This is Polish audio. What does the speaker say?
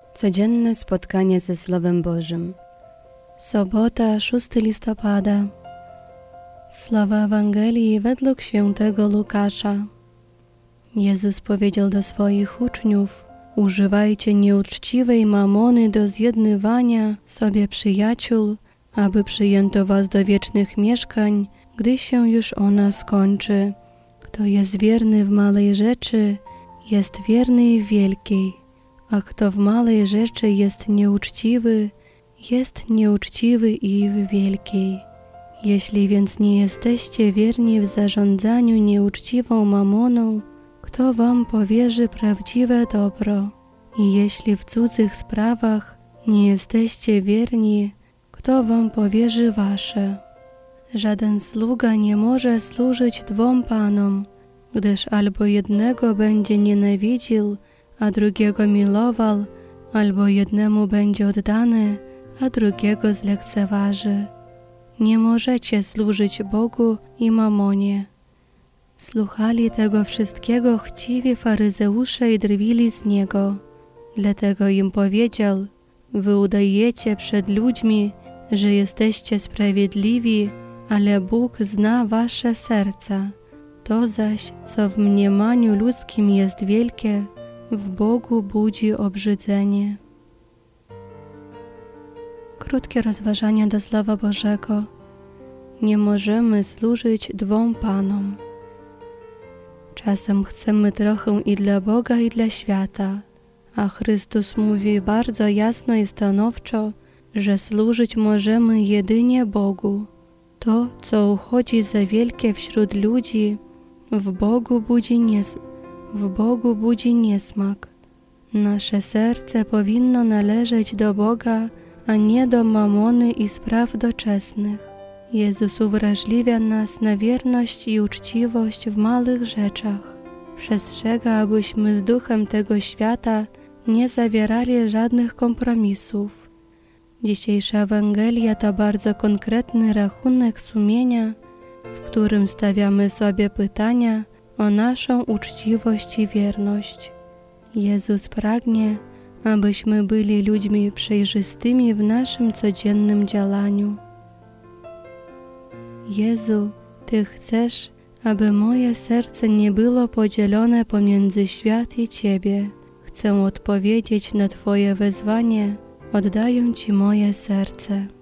Codzienne spotkanie ze Słowem Bożym. Sobota, 6 listopada. Słowa Ewangelii według świętego Łukasza. Jezus powiedział do swoich uczniów: używajcie nieuczciwej mamony do zjednywania sobie przyjaciół, aby przyjęto was do wiecznych mieszkań, gdy się już ona skończy. Kto jest wierny w małej rzeczy, jest wierny i w wielkiej, a kto w małej rzeczy jest nieuczciwy i w wielkiej. Jeśli więc nie jesteście wierni w zarządzaniu nieuczciwą mamoną, kto wam powierzy prawdziwe dobro? I jeśli w cudzych sprawach nie jesteście wierni, kto wam powierzy wasze? Żaden sługa nie może służyć dwom panom, gdyż albo jednego będzie nienawidził, a drugiego milował, albo jednemu będzie oddany, a drugiego zlekceważy. Nie możecie służyć Bogu i mamonie. Słuchali tego wszystkiego chciwi faryzeusze i drwili z Niego. Dlatego im powiedział: wy udajecie przed ludźmi, że jesteście sprawiedliwi, ale Bóg zna wasze serca. To zaś, co w mniemaniu ludzkim jest wielkie, w Bogu budzi obrzydzenie. Krótkie rozważania do Słowa Bożego. Nie możemy służyć dwom panom. Czasem chcemy trochę i dla Boga, i dla świata, a Chrystus mówi bardzo jasno i stanowczo, że służyć możemy jedynie Bogu. To, co uchodzi za wielkie wśród ludzi, w Bogu budzi niesmak. Nasze serce powinno należeć do Boga, a nie do mamony i spraw doczesnych. Jezus uwrażliwia nas na wierność i uczciwość w małych rzeczach. Przestrzega, abyśmy z duchem tego świata nie zawierali żadnych kompromisów. Dzisiejsza Ewangelia to bardzo konkretny rachunek sumienia, w którym stawiamy sobie pytania o naszą uczciwość i wierność. Jezus pragnie, abyśmy byli ludźmi przejrzystymi w naszym codziennym działaniu. Jezu, Ty chcesz, aby moje serce nie było podzielone pomiędzy świat i Ciebie. Chcę odpowiedzieć na Twoje wezwanie, oddaję Ci moje serce.